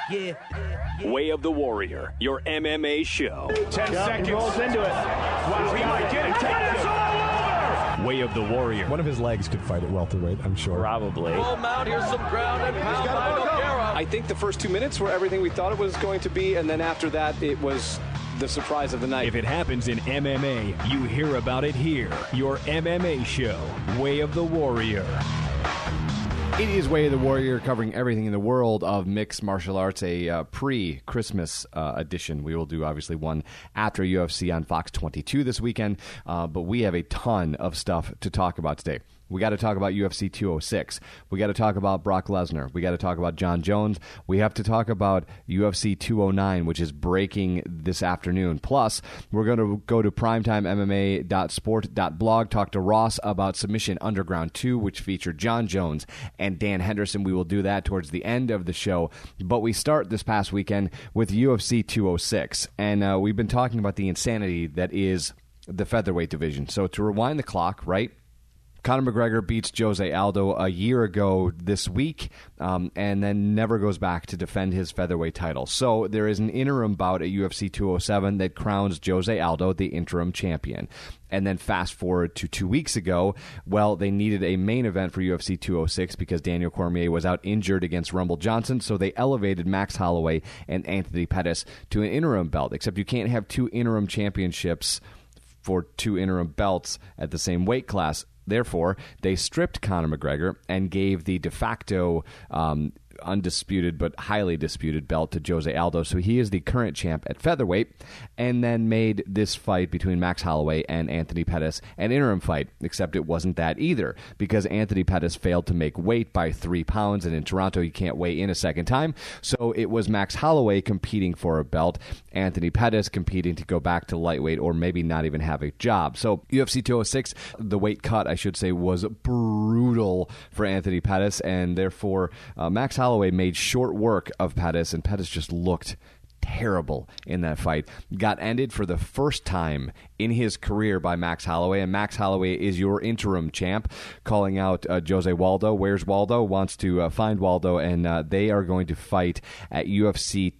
Way of the Warrior, your MMA show. 10 seconds. He rolls into it. Wow, he might get it. It's all over! Way of the Warrior. One of his legs could fight at welterweight, I'm sure. Probably. Full mount, here's some ground and pound by Nogueira. I think the first 2 minutes were everything we thought it was going to be, and then after that, it was the surprise of the night. If it happens in MMA, you hear about it here. Your MMA show, Way of the Warrior. It is Way of the Warrior, covering everything in the world of mixed martial arts, a pre-Christmas edition. We will do, obviously, one after UFC on Fox 22 this weekend, but we have a ton of stuff to talk about today. We got to talk about UFC 206. We got to talk about Brock Lesnar. We got to talk about Jon Jones. We have to talk about UFC 209, which is breaking this afternoon. Plus, we're going to go to primetimemma.sport.blog, talk to Ross about Submission Underground 2, which featured Jon Jones and Dan Henderson. We will do that towards the end of the show. But we start this past weekend with UFC 206. And we've been talking about the insanity that is the featherweight division. So to rewind the clock, right? Conor McGregor beats Jose Aldo a year ago this week, and then never goes back to defend his featherweight title. So there is an interim bout at UFC 207 that crowns Jose Aldo the interim champion. And then fast forward to 2 weeks ago, well, they needed a main event for UFC 206 because Daniel Cormier was out injured against Rumble Johnson, so they elevated Max Holloway and Anthony Pettis to an interim belt, except you can't have two interim championships for two interim belts at the same weight class. Therefore, they stripped Conor McGregor and gave the de facto undisputed but highly disputed belt to Jose Aldo. So he is the current champ at featherweight, and then made this fight between Max Holloway and Anthony Pettis an interim fight, except it wasn't that either, because Anthony Pettis failed to make weight by 3 pounds, and in Toronto you can't weigh in a second time. So it was Max Holloway competing for a belt, Anthony Pettis competing to go back to lightweight or maybe not even have a job. So UFC 206, the weight cut, I should say, was brutal for Anthony Pettis, and therefore Max Holloway made short work of Pettis, and Pettis just looked terrible in that fight. Got ended for the first time in his career by Max Holloway, and Max Holloway is your interim champ, calling out Jose Waldo. Where's Waldo? Wants to find Waldo, and they are going to fight at UFC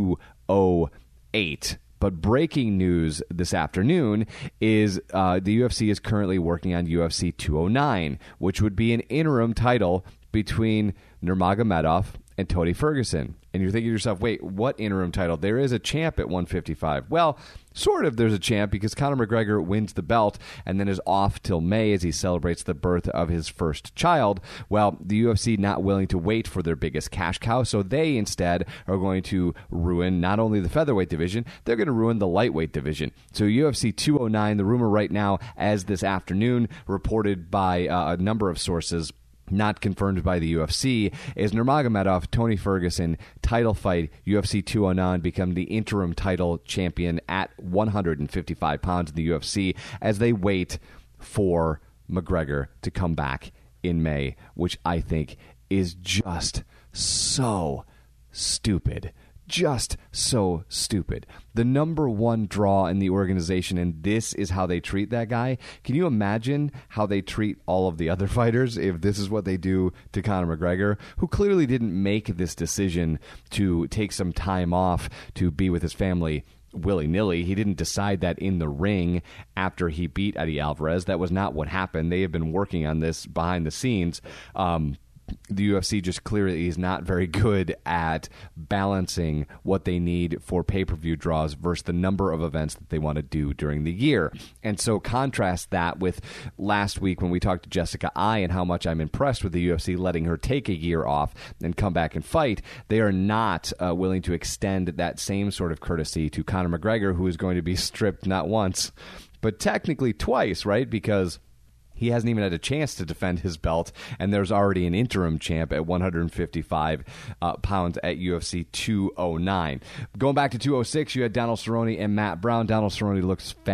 208. But breaking news this afternoon is the UFC is currently working on UFC 209, which would be an interim title between Nurmagomedov and Tony Ferguson. And you're thinking to yourself, wait, what interim title? There is a champ at 155. Well, sort of there's a champ, because Conor McGregor wins the belt and then is off till May as he celebrates the birth of his first child. Well, the UFC not willing to wait for their biggest cash cow, so they instead are going to ruin not only the featherweight division, they're going to ruin the lightweight division. So UFC 209, the rumor right now, as this afternoon reported by a number of sources, not confirmed by the UFC, is Nurmagomedov, Tony Ferguson, title fight, UFC 209, become the interim title champion at 155 pounds in the UFC as they wait for McGregor to come back in May, which I think is just so stupid. Just so stupid. The number one draw in the organization, and this is how they treat that guy. Can you imagine how they treat all of the other fighters if this is what they do to Conor McGregor, who clearly didn't make this decision to take some time off to be with his family willy-nilly. He didn't decide that in the ring after he beat Eddie Alvarez. That was not what happened. They have been working on this behind the scenes. The UFC just clearly is not very good at balancing what they need for pay-per-view draws versus the number of events that they want to do during the year. And so contrast that with last week when we talked to Jessica Ai and how much I'm impressed with the UFC letting her take a year off and come back and fight. They are not willing to extend that same sort of courtesy to Conor McGregor, who is going to be stripped not once, but technically twice, right? Because he hasn't even had a chance to defend his belt, and there's already an interim champ at 155 pounds at UFC 209. Going back to 206, you had Donald Cerrone and Matt Brown. Donald Cerrone looks fantastic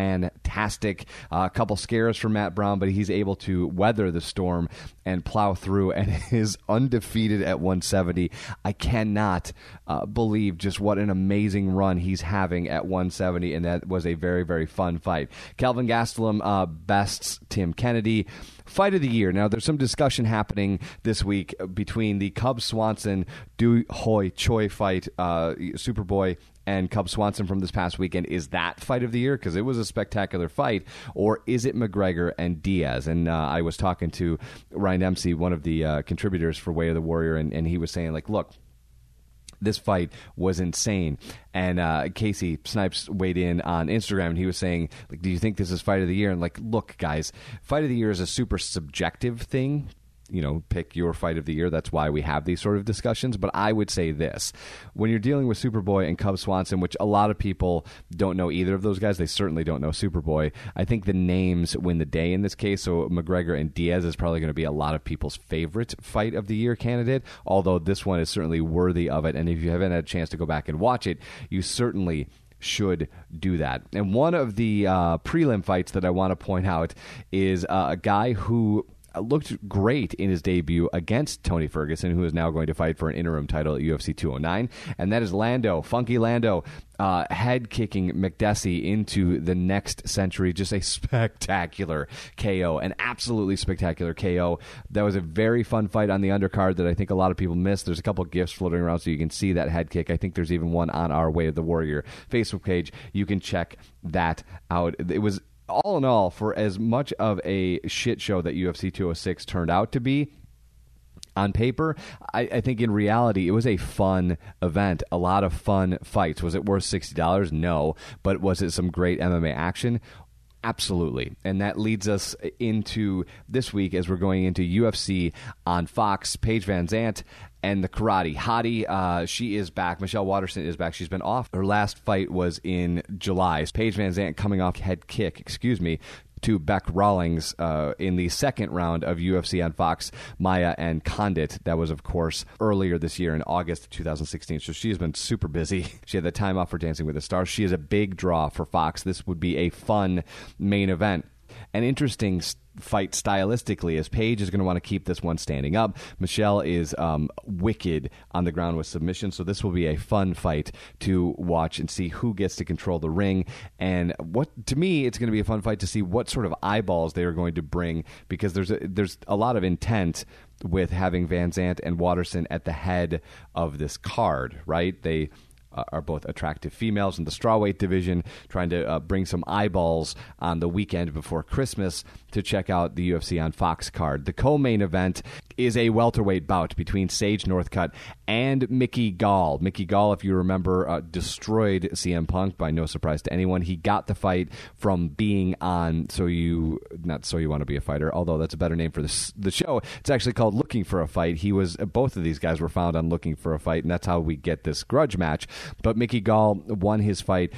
fantastic. A couple scares from Matt Brown, but he's able to weather the storm and plow through and is undefeated at 170. I cannot believe just what an amazing run he's having at 170, and that was a very, very fun fight. Kelvin Gastelum bests Tim Kennedy. Fight of the year. Now, there's some discussion happening this week between the Cub Swanson Doo Ho Choi fight, Superboy, and Cub Swanson from this past weekend. Is that fight of the year? Because it was a spectacular fight. Or is it McGregor and Diaz? And I was talking to Ryan Dempsey, one of the contributors for Way of the Warrior, and he was saying, like, look, this fight was insane. And Casey Snipes weighed in on Instagram, and he was saying, like, do you think this is fight of the year? And, like, look, guys, fight of the year is a super subjective thing. You know, pick your fight of the year. That's why we have these sort of discussions. But I would say this. When you're dealing with Superboy and Cub Swanson, which a lot of people don't know either of those guys, they certainly don't know Superboy. I think the names win the day in this case. So McGregor and Diaz is probably going to be a lot of people's favorite fight of the year candidate, although this one is certainly worthy of it. And if you haven't had a chance to go back and watch it, you certainly should do that. And one of the prelim fights that I want to point out is a guy who looked great in his debut against Tony Ferguson, who is now going to fight for an interim title at UFC 209, and that is Lando, Funky Lando, head-kicking McDessie into the next century. Just a spectacular KO, an absolutely spectacular KO. That was a very fun fight on the undercard that I think a lot of people missed. There's a couple GIFs floating around so you can see that head kick. I think there's even one on our Way of the Warrior Facebook page. You can check that out. It was, all in all, for as much of a shit show that UFC 206 turned out to be, on paper, I think in reality it was a fun event, a lot of fun fights. Was it worth $60? No. But was it some great MMA action? Absolutely. And that leads us into this week as we're going into UFC on Fox. Paige Van Zandt and the Karate Hottie, she is back. Michelle Waterson is back. She's been off. Her last fight was in July. Paige Van Zandt coming off head kick, to Beck Rawlings in the second round of UFC on Fox, Maya and Condit. That was, of course, earlier this year in August of 2016. So she has been super busy. She had the time off for Dancing with the Stars. She is a big draw for Fox. This would be a fun main event. An interesting fight stylistically, as Paige is going to want to keep this one standing up. Michelle is wicked on the ground with submission, so this will be a fun fight to watch and see who gets to control the ring. And what, to me, it's going to be a fun fight to see what sort of eyeballs they are going to bring, because there's a lot of intent with having Van Zandt and Waterson at the head of this card, right? They are both attractive females in the strawweight division, trying to bring some eyeballs on the weekend before Christmas to check out the UFC on Fox card. The co-main event is a welterweight bout between Sage Northcutt and Mickey Gall. Mickey Gall, if you remember, destroyed CM Punk, by no surprise to anyone. He got the fight from being on not So You Want to Be a Fighter, although that's a better name for the show. It's actually called Looking for a Fight. Both of these guys were found on Looking for a Fight, and that's how we get this grudge match. But Mickey Gall won his fight,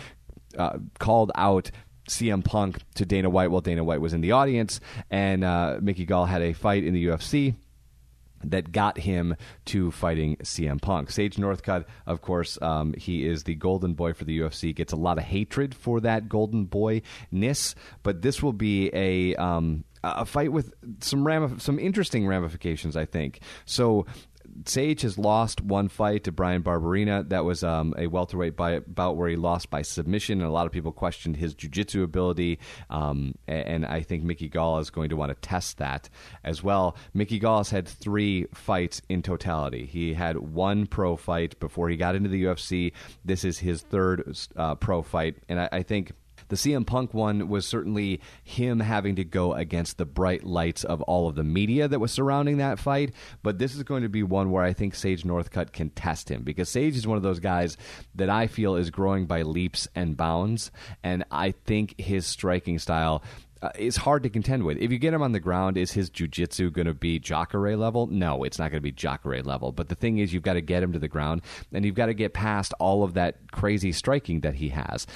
called out CM Punk to Dana White while Dana White was in the audience, and Mickey Gall had a fight in the UFC that got him to fighting CM Punk. Sage Northcutt, of course, he is the golden boy for the UFC, gets a lot of hatred for that golden boy-ness, but this will be a fight with some interesting ramifications, I think. So Sage has lost one fight to Brian Barberina. That was a welterweight bout where he lost by submission, and a lot of people questioned his jiu-jitsu ability, and I think Mickey Gall is going to want to test that as well. Mickey Gall has had 3 fights in totality. He had 1 pro fight before he got into the UFC. This is his 3rd pro fight, and I think the CM Punk one was certainly him having to go against the bright lights of all of the media that was surrounding that fight. But this is going to be one where I think Sage Northcutt can test him, because Sage is one of those guys that I feel is growing by leaps and bounds. And I think his striking style is hard to contend with. If you get him on the ground, is his jiu-jitsu going to be Jacare level? No, it's not going to be Jacare level. But the thing is, you've got to get him to the ground, and you've got to get past all of that crazy striking that he has.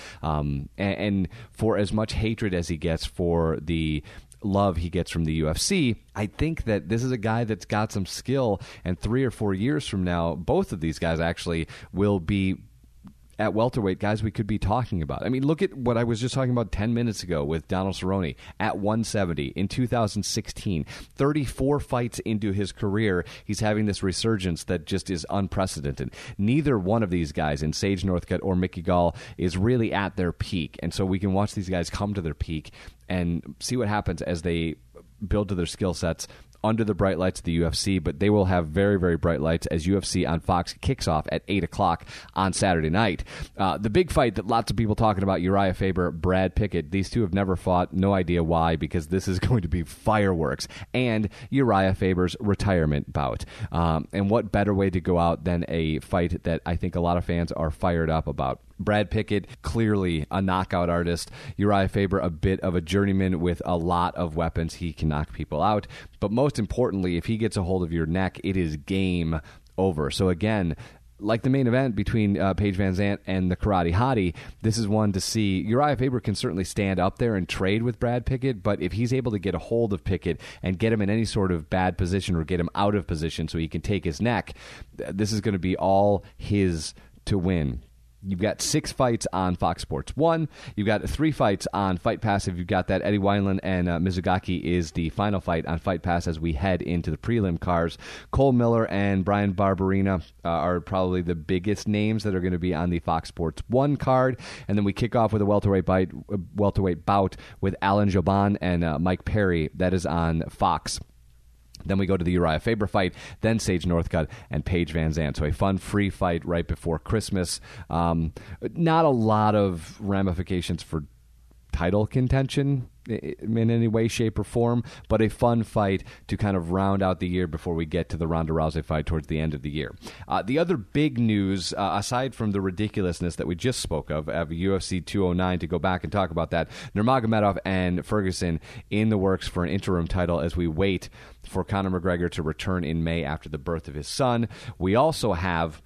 And for as much hatred as he gets for the love he gets from the UFC, I think that this is a guy that's got some skill, and 3 or 4 years from now, both of these guys actually will be at welterweight guys we could be talking about. I mean, look at what I was just talking about 10 minutes ago with Donald Cerrone at 170 in 2016. 34 fights into his career, he's having this resurgence that just is unprecedented. Neither one of these guys in Sage Northcutt or Mickey Gall is really at their peak, and so we can watch these guys come to their peak and see what happens as they build to their skill sets under the bright lights of the UFC, but they will have very, very bright lights as UFC on Fox kicks off at 8 o'clock on Saturday night. The big fight that lots of people talking about, Uriah Faber, Brad Pickett. These two have never fought. No idea why, because this is going to be fireworks. And Uriah Faber's retirement bout. And what better way to go out than a fight that I think a lot of fans are fired up about. Brad Pickett, clearly a knockout artist. Uriah Faber, a bit of a journeyman with a lot of weapons. He can knock people out. But most importantly, if he gets a hold of your neck, it is game over. So again, like the main event between Paige Van Zandt and the Karate Hottie, this is one to see. Uriah Faber can certainly stand up there and trade with Brad Pickett, but if he's able to get a hold of Pickett and get him in any sort of bad position or get him out of position so he can take his neck, this is going to be all his to win. You've got 6 fights on Fox Sports 1. You've got 3 fights on Fight Pass. If you've got that, Eddie Wineland and Mizugaki is the final fight on Fight Pass as we head into the prelim cards. Cole Miller and Brian Barberina are probably the biggest names that are going to be on the Fox Sports 1 card. And then we kick off with a welterweight bout with Alan Jouban and Mike Perry. That is on Fox. Then we go to the Uriah Faber fight, then Sage Northcutt and Paige Van Zandt. So a fun, free fight right before Christmas. Not a lot of ramifications for title contention in any way, shape, or form, but a fun fight to kind of round out the year before we get to the Ronda Rousey fight towards the end of the year. The other big news, aside from the ridiculousness that we just spoke of UFC 209, to go back and talk about that, Nurmagomedov and Ferguson in the works for an interim title as we wait for Conor McGregor to return in May after the birth of his son. We also have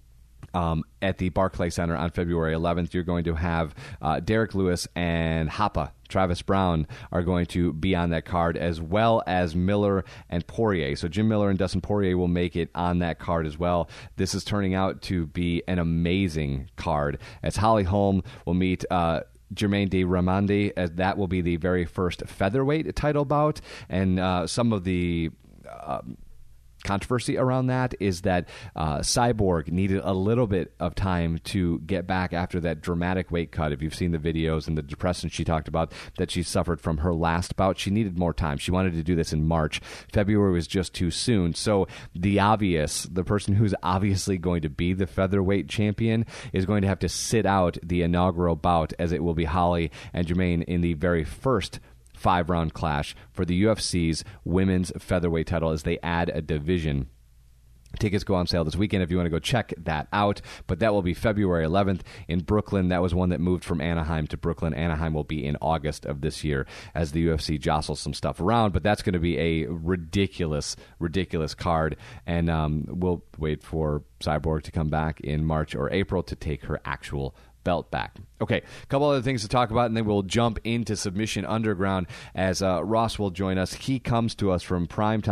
at the Barclays Center on February 11th, you're going to have Derek Lewis and Hapa, Travis Brown, are going to be on that card, as well as Miller and Poirier. So Jim Miller and Dustin Poirier will make it on that card as well. This is turning out to be an amazing card, as Holly Holm will meet Jermaine de Ramandi, as that will be the very first featherweight title bout. And some of the controversy around that is that Cyborg needed a little bit of time to get back after that dramatic weight cut. If you've seen the videos and the depression she talked about that she suffered from her last bout, she needed more time. She wanted to do this in March. February was just too soon. So the person who's obviously going to be the featherweight champion is going to have to sit out the inaugural bout, as it will be Holly and Jermaine in the very first 5-round clash for the UFC's women's featherweight title as they add a division. Tickets go on sale this weekend if you want to go check that out, but that will be February 11th in Brooklyn. That was one that moved from Anaheim to Brooklyn. Anaheim will be in August of this year as the UFC jostles some stuff around, but that's going to be a ridiculous card, and we'll wait for Cyborg to come back in March or April to take her actual belt back. Okay, a couple other things to talk about, and then we'll jump into Submission Underground as Ross will join us. He comes to us from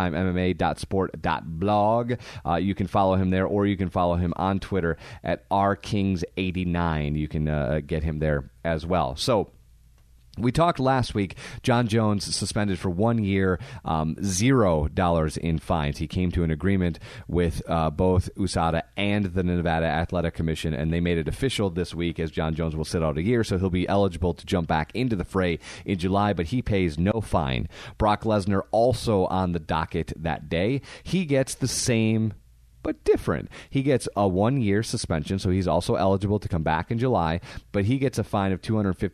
primetimemma.sport.blog. You can follow him there, or you can follow him on Twitter at rkings89. You can get him there as well. So, we talked last week, John Jones suspended for 1 year, $0 in fines. He came to an agreement with both USADA and the Nevada Athletic Commission, and they made it official this week as John Jones will sit out a year, so he'll be eligible to jump back into the fray in July, but he pays no fine. Brock Lesnar also on the docket that day. He gets the same but different. He gets a 1 year suspension, so he's also eligible to come back in July, but he gets a fine of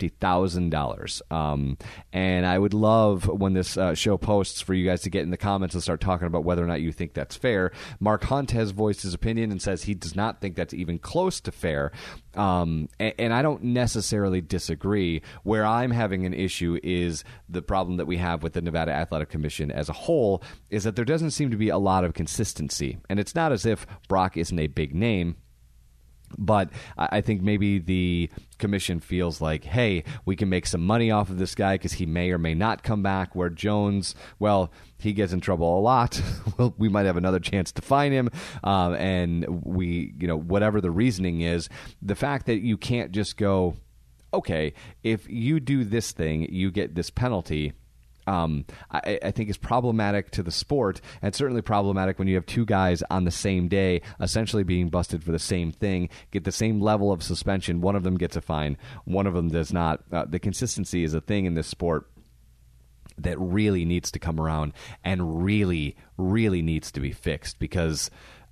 $250,000. And I would love when this show posts for you guys to get in the comments and start talking about whether or not you think that's fair. Mark Hunt has voiced his opinion and says he does not think that's even close to fair. And I don't necessarily disagree. Where I'm having an issue is the problem that we have with the Nevada Athletic Commission as a whole is that there doesn't seem to be a lot of consistency. And it's not as if Brock isn't a big name. But I think maybe the commission feels like, hey, we can make some money off of this guy because he may or may not come back, where Jones, well, he gets in trouble a lot. Well, we might have another chance to fine him. And we, whatever the reasoning is, the fact that you can't just go, okay, if you do this thing, you get this penalty. I think is problematic to the sport, and certainly problematic when you have two guys on the same day essentially being busted for the same thing, get the same level of suspension. One of them gets a fine, one of them does not. The consistency is a thing in this sport that really needs to come around and really, really needs to be fixed, because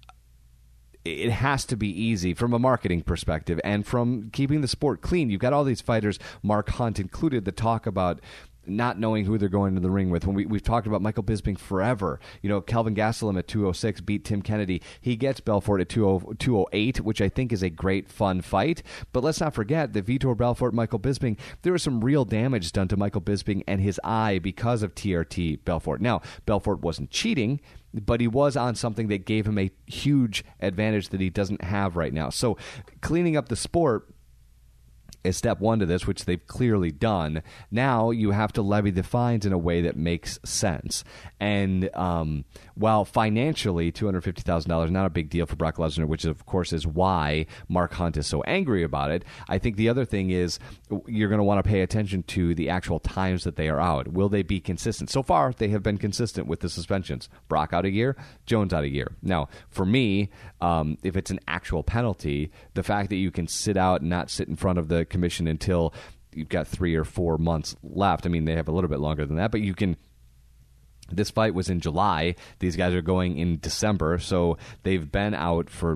it has to be easy from a marketing perspective and from keeping the sport clean. You've got all these fighters, Mark Hunt included, that talk about not knowing who they're going to the ring with. When we've talked about Michael Bisping forever. Kelvin Gastelum at 206 beat Tim Kennedy. He gets Belfort at 208, which I think is a great, fun fight. But let's not forget that Vitor Belfort, Michael Bisping, there was some real damage done to Michael Bisping and his eye because of TRT Belfort. Now, Belfort wasn't cheating, but he was on something that gave him a huge advantage that he doesn't have right now. So cleaning up the sport is step one to this, which they've clearly done. Now you have to levy the fines in a way that makes sense. And while financially $250,000 not a big deal for Brock Lesnar, which of course is why Mark Hunt is so angry about it, I think the other thing is you're going to want to pay attention to the actual times that they are out. Will they be consistent? So far, they have been consistent with the suspensions. Brock out a year, Jones out a year. Now, for me, if it's an actual penalty, the fact that you can sit out and not sit in front of the commission until you've got 3 or 4 months left. I mean, they have a little bit longer than that, but you can. This fight was in July. These guys are going in December, so they've been out for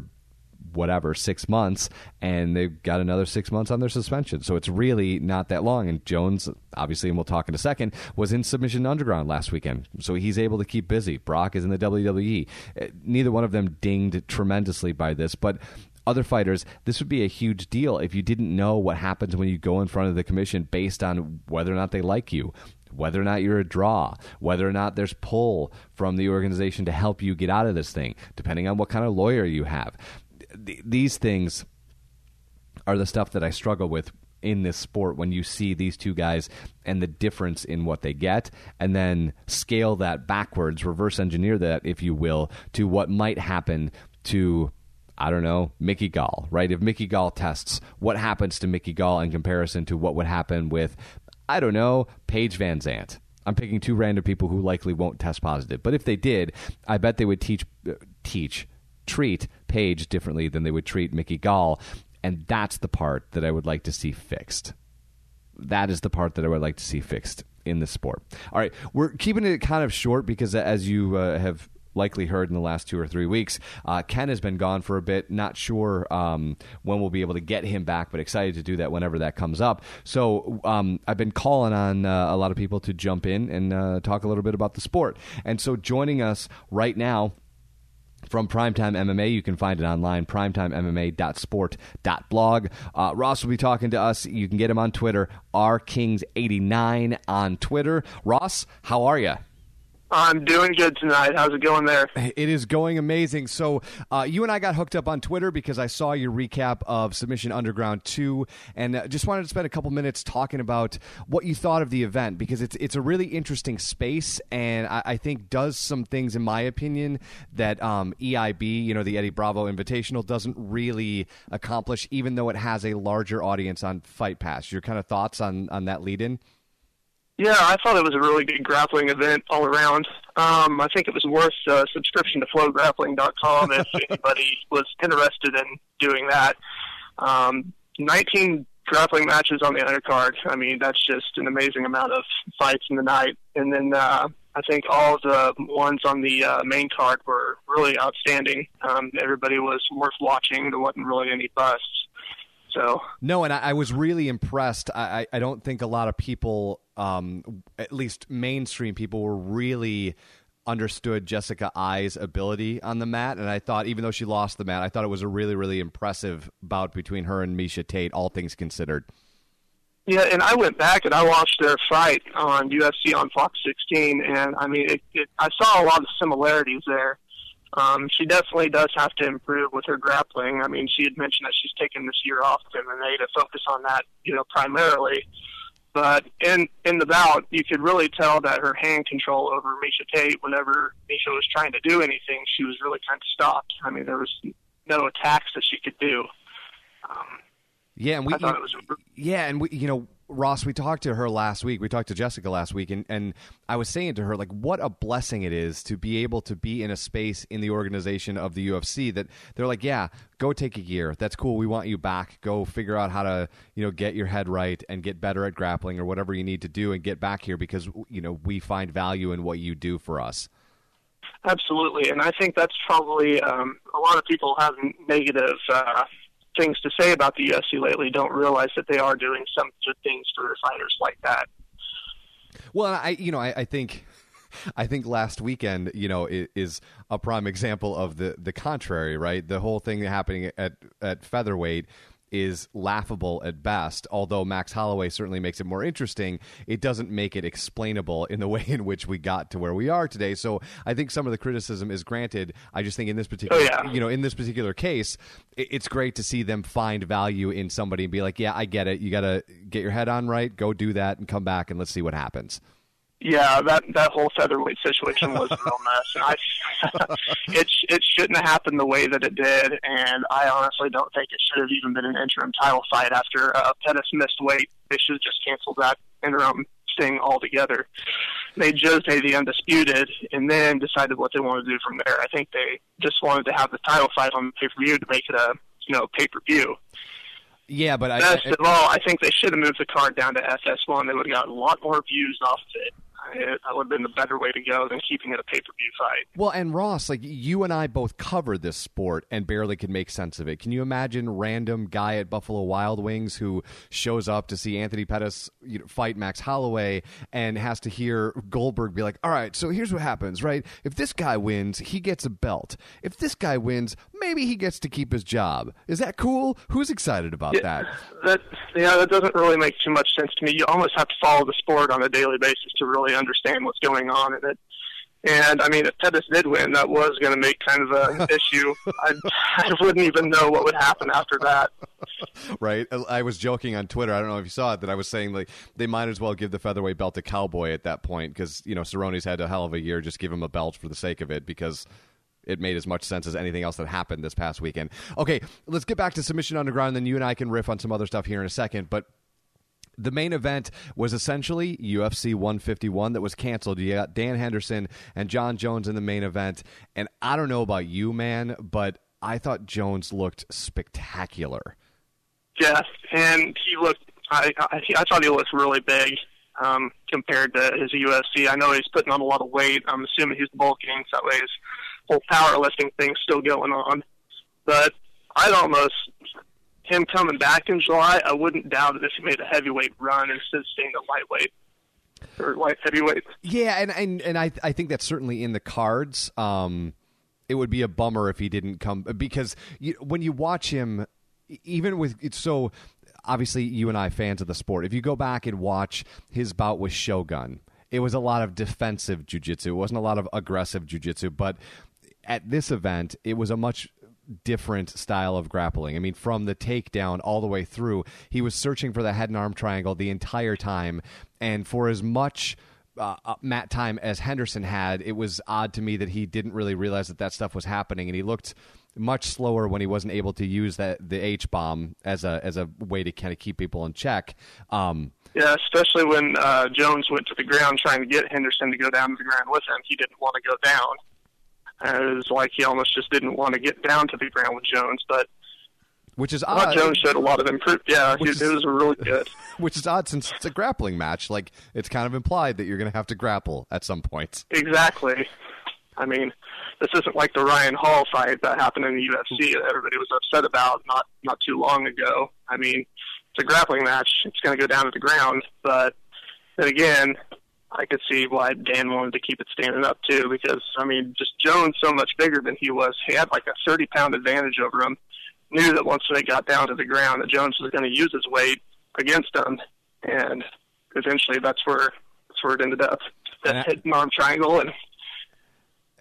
6 months, and they've got another 6 months on their suspension. So it's really not that long. And Jones, obviously, and we'll talk in a second, was in Submission Underground last weekend. So he's able to keep busy. Brock is in the WWE. Neither one of them dinged tremendously by this, but other fighters, this would be a huge deal if you didn't know what happens when you go in front of the commission based on whether or not they like you, whether or not you're a draw, whether or not there's pull from the organization to help you get out of this thing, depending on what kind of lawyer you have. These things are the stuff that I struggle with in this sport when you see these two guys and the difference in what they get, and then scale that backwards, reverse engineer that, if you will, to what might happen to, I don't know, Mickey Gall, right? If Mickey Gall tests, what happens to Mickey Gall in comparison to what would happen with, I don't know, Paige Van Zandt? I'm picking two random people who likely won't test positive. But if they did, I bet they would treat Paige differently than they would treat Mickey Gall. And that's the part that I would like to see fixed. That is the part that I would like to see fixed in the sport. All right, we're keeping it kind of short because, as you have likely heard in the last 2 or 3 weeks, Ken has been gone for a bit. Not sure when we'll be able to get him back, but excited to do that whenever that comes up. So I've been calling on a lot of people to jump in and talk a little bit about the sport. And so joining us right now from Primetime MMA, you can find it online, primetimemma.sport.blog. Ross will be talking to us. You can get him on Twitter, rkings89 on Twitter. Ross, how are you? I'm doing good tonight. How's it going there? It is going amazing. So you and I got hooked up on Twitter because I saw your recap of Submission Underground 2, and just wanted to spend a couple minutes talking about what you thought of the event, because it's a really interesting space, and I think does some things, in my opinion, that EIB, the Eddie Bravo Invitational, doesn't really accomplish, even though it has a larger audience on Fight Pass. Your kind of thoughts on that lead-in? Yeah, I thought it was a really good grappling event all around. I think it was worth subscription to FlowGrappling.com if anybody was interested in doing that. 19 grappling matches on the undercard. I mean, that's just an amazing amount of fights in the night. And then I think all of the ones on the main card were really outstanding. Everybody was worth watching. There wasn't really any busts. So. No, and I was really impressed. I don't think a lot of people, at least mainstream people, were really understood Jessica Ai's ability on the mat. And I thought, even though she lost the mat, I thought it was a really, really impressive bout between her and Miesha Tate, all things considered. Yeah, and I went back and I watched their fight on UFC on Fox 16, and I mean, I saw a lot of similarities there. She definitely does have to improve with her grappling. I mean, she had mentioned that she's taken this year off of MMA to focus on that, primarily. But in the bout, you could really tell that her hand control over Miesha Tate, whenever Miesha was trying to do anything, she was really kind of stopped. I mean, there was no attacks that she could do. I thought it was. Yeah, and Ross, we talked to her last week. We talked to Jessica last week, and I was saying to her, like, what a blessing it is to be able to be in a space in the organization of the UFC that they're like, yeah, go take a year. That's cool. We want you back. Go figure out how to, get your head right and get better at grappling or whatever you need to do and get back here because, we find value in what you do for us. Absolutely, and I think that's probably a lot of people have negative things to say about the UFC lately don't realize that they are doing some good things for their fighters like that. Well, I think last weekend, is a prime example of the contrary, right? The whole thing happening at featherweight is laughable at best. Although Max Holloway certainly makes it more interesting, it doesn't make it explainable in the way in which we got to where we are today. So I think some of the criticism is granted. I just think in this particular, in this particular case, it's great to see them find value in somebody and be like, yeah, I get it. You got to get your head on right, go do that, and come back and let's see what happens. Yeah, that whole featherweight situation was a real mess. And it shouldn't have happened the way that it did, and I honestly don't think it should have even been an interim title fight after Pettis missed weight. They should have just canceled that interim thing altogether. They just made the undisputed and then decided what they wanted to do from there. I think they just wanted to have the title fight on pay-per-view to make it a pay-per-view. Yeah, but best of all, I think they should have moved the card down to FS1. They would have gotten a lot more views off of it. That would have been the better way to go than keeping it a pay-per-view fight. Well, and Ross, like you and I both cover this sport and barely can make sense of it. Can you imagine random guy at Buffalo Wild Wings who shows up to see Anthony Pettis fight Max Holloway and has to hear Goldberg be like, all right, so here's what happens, right? If this guy wins, he gets a belt. If this guy wins, maybe he gets to keep his job. Is that cool? Who's excited about that? That doesn't really make too much sense to me. You almost have to follow the sport on a daily basis to really understand what's going on in it. And, I mean, if Pettis did win, that was going to make kind of an issue. I wouldn't even know what would happen after that. Right. I was joking on Twitter, I don't know if you saw it, that I was saying, like, they might as well give the featherweight belt to Cowboy at that point because, Cerrone's had a hell of a year. Just give him a belt for the sake of it because it made as much sense as anything else that happened this past weekend. Okay, let's get back to Submission Underground, and then you and I can riff on some other stuff here in a second, but the main event was essentially UFC 151 that was canceled. You got Dan Henderson and John Jones in the main event. And I don't know about you, man, but I thought Jones looked spectacular. Yes, and he looked, I thought he looked really big compared to his UFC. I know he's putting on a lot of weight. I'm assuming he's bulking, so that way his whole powerlifting thing's still going on. But I'd almost... him coming back in July, I wouldn't doubt it if he made a heavyweight run instead of staying at lightweight or light heavyweight. Yeah, and I think that's certainly in the cards. It would be a bummer if he didn't come because when you watch him, even with it's so obviously you and I fans of the sport. If you go back and watch his bout with Shogun, it was a lot of defensive jiu-jitsu. It wasn't a lot of aggressive jiu-jitsu, but at this event, it was a much different style of grappling. I mean, from the takedown all the way through, he was searching for the head and arm triangle the entire time. And for as much mat time as Henderson had, it was odd to me that he didn't really realize that stuff was happening. And he looked much slower when he wasn't able to use the H-bomb as a way to kind of keep people in check. Yeah, especially when Jones went to the ground trying to get Henderson to go down to the ground with him. He didn't want to go down. It was like he almost just didn't want to get down to the ground with Jones, but which is odd. Jones showed a lot of improvement. Yeah, it was really good. Which is odd since it's a grappling match. Like, it's kind of implied that you're going to have to grapple at some point. Exactly. I mean, this isn't like the Ryan Hall fight that happened in the UFC that everybody was upset about not too long ago. I mean, it's a grappling match. It's going to go down to the ground, but then again, I could see why Dan wanted to keep it standing up, too, because, I mean, just Jones so much bigger than he was. He had like a 30-pound advantage over him. Knew that once they got down to the ground that Jones was going to use his weight against him, and eventually that's where it ended up. That head and arm triangle.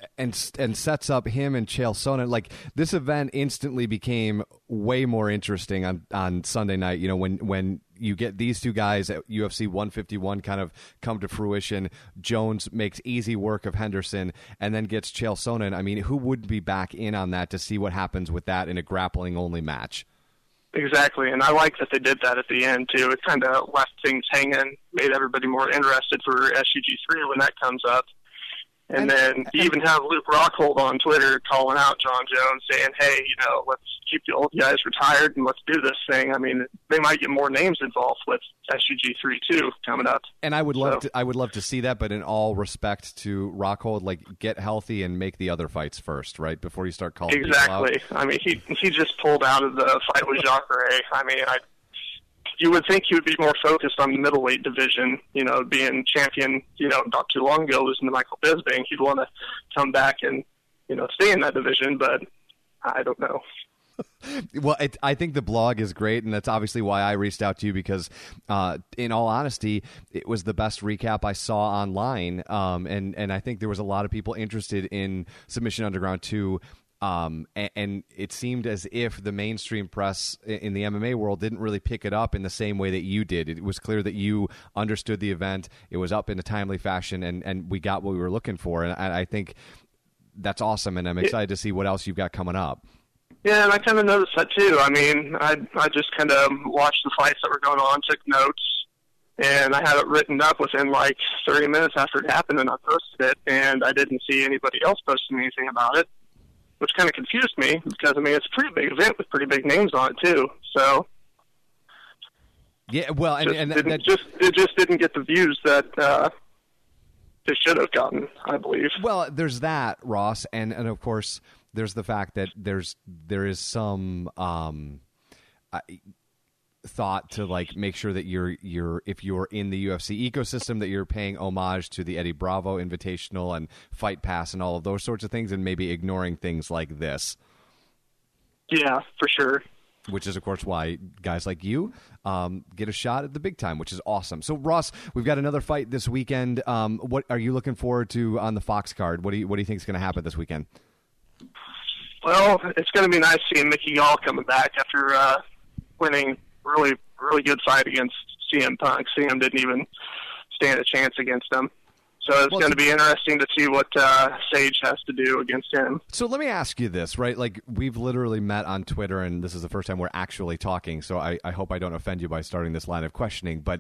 and sets up him and Chael Sonnen. Like, this event instantly became way more interesting on Sunday night. You know, when you get these two guys at UFC 151 kind of come to fruition. Jones makes easy work of Henderson and then gets Chael Sonnen. I mean, who would be back in on that to see what happens with that in a grappling-only match? Exactly, and I like that they did that at the end, too. It kind of left things hanging, made everybody more interested for SUG3 when that comes up. And then you even have Luke Rockhold on Twitter calling out John Jones, saying, hey, you know, let's keep the old guys retired and let's do this thing. I mean, they might get more names involved with SUG3 too coming up. And I would love to see that, but in all respect to Rockhold, like, get healthy and make the other fights first, right, before you start calling people out. Exactly. I mean, he just pulled out of the fight with Jacare. I mean, you would think he would be more focused on the middleweight division, you know, being champion, you know, not too long ago, losing to Michael Bisping. He'd want to come back and, you know, stay in that division, but I don't know. Well, I think the blog is great, and that's obviously why I reached out to you, because in all honesty, it was the best recap I saw online, and I think there was a lot of people interested in Submission Underground 2. And it seemed as if the mainstream press in the MMA world didn't really pick it up in the same way that you did. It was clear that you understood the event. It was up in a timely fashion, and we got what we were looking for. And I think that's awesome, and I'm excited to see what else you've got coming up. Yeah, and I kind of noticed that too. I mean, I just kind of watched the fights that were going on, took notes, and I had it written up within like 30 minutes after it happened, and I posted it, and I didn't see anybody else posting anything about it, which kind of confused me because, I mean, it's a pretty big event with pretty big names on it, too. So, yeah, well, it just didn't get the views that it should have gotten, I believe. Well, there's that, Ross, and of course, there's the fact that there is some thought to, like, make sure that you're if you're in the UFC ecosystem, that you're paying homage to the Eddie Bravo Invitational and Fight Pass and all of those sorts of things, and maybe ignoring things like this. Yeah, for sure. Which is, of course, why guys like you get a shot at the big time, which is awesome. So, Ross, we've got another fight this weekend. What are you looking forward to on the Fox card? What do you think is going to happen this weekend? Well, it's going to be nice seeing Mickey Gall coming back after winning really good fight against CM Punk. CM didn't even stand a chance against him. So it's going to be interesting to see what Sage has to do against him. So let me ask you this, right? Like, we've literally met on Twitter, and this is the first time we're actually talking, so I hope I don't offend you by starting this line of questioning. But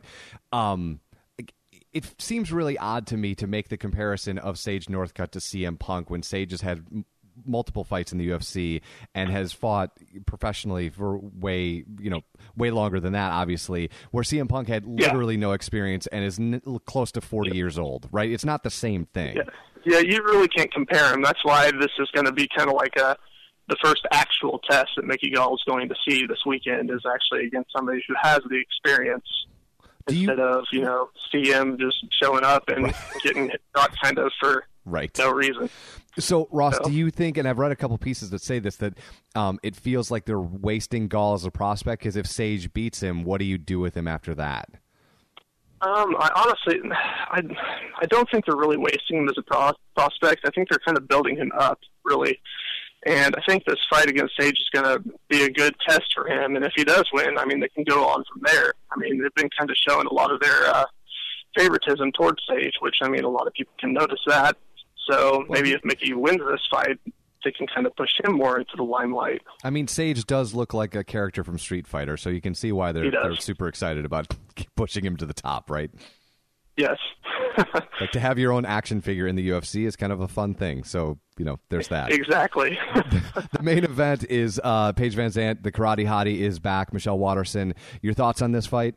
it seems really odd to me to make the comparison of Sage Northcutt to CM Punk when Sage has had multiple fights in the UFC and has fought professionally for way longer than that, obviously, where CM Punk had literally no experience and is close to 40 years old, right? It's not the same thing. Yeah, you really can't compare him. That's why this is going to be kind of like the first actual test that Mickey Gall is going to see this weekend is actually against somebody who has the experience instead of, CM just showing up and getting shot kind of for no reason. So, Ross, do you think, and I've read a couple pieces that say this, that it feels like they're wasting Gall as a prospect? Because if Sage beats him, what do you do with him after that? I honestly don't think they're really wasting him as a prospect. I think they're kind of building him up, really. And I think this fight against Sage is going to be a good test for him. And if he does win, I mean, they can go on from there. I mean, they've been kind of showing a lot of their favoritism towards Sage, which, I mean, a lot of people can notice that. So maybe if Mickey wins this fight, they can kind of push him more into the limelight. I mean, Sage does look like a character from Street Fighter, so you can see why they're super excited about pushing him to the top, right? Yes. Like, to have your own action figure in the UFC is kind of a fun thing. So, there's that. Exactly. The main event is Paige Van Zandt, the Karate Hottie, is back. Michelle Waterson. Your thoughts on this fight?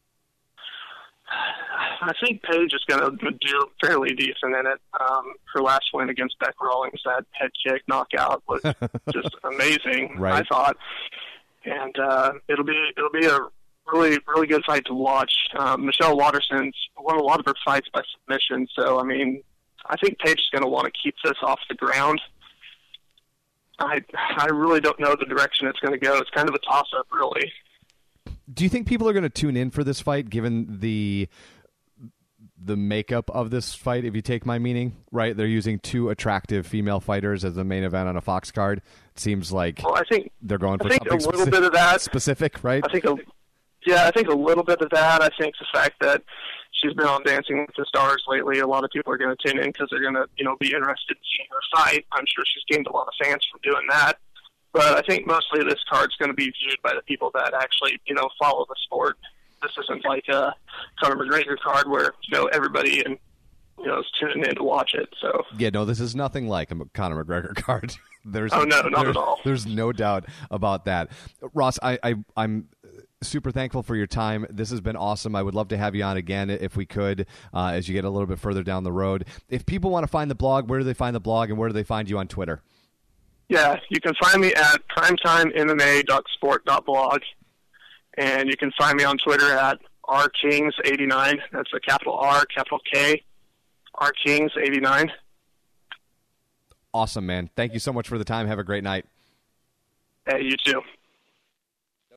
I think Paige is going to do fairly decent in it. Her last win against Beck Rawlings, that head kick knockout was just amazing. Right. I thought, and it'll be a really good fight to watch. Michelle Waterson's won a lot of her fights by submission, so I mean, I think Paige is going to want to keep this off the ground. I really don't know the direction it's going to go. It's kind of a toss-up, really. Do you think people are going to tune in for this fight, given the the makeup of this fight, if you take my meaning, right? They're using 2 attractive female fighters as the main event on a Fox card. It seems like I think they're going for something a little bit of that. Specific, right? I think a little bit of that. I think the fact that she's been on Dancing with the Stars lately, a lot of people are going to tune in because they're going to, be interested in seeing her fight. I'm sure she's gained a lot of fans from doing that. But I think mostly this card's going to be viewed by the people that actually, follow the sport. This isn't like a Conor McGregor card where, everybody is tuning in to watch it. So yeah, no, this is nothing like a Conor McGregor card. No, not at all. There's no doubt about that. Ross, I'm super thankful for your time. This has been awesome. I would love to have you on again if we could, as you get a little bit further down the road. If people want to find the blog, where do they find the blog, and where do they find you on Twitter? Yeah, you can find me at primetimemma.sport.blog. And you can find me on Twitter at rkings89. That's a capital R, capital K, rkings89. Awesome, man. Thank you so much for the time. Have a great night. Hey, you too.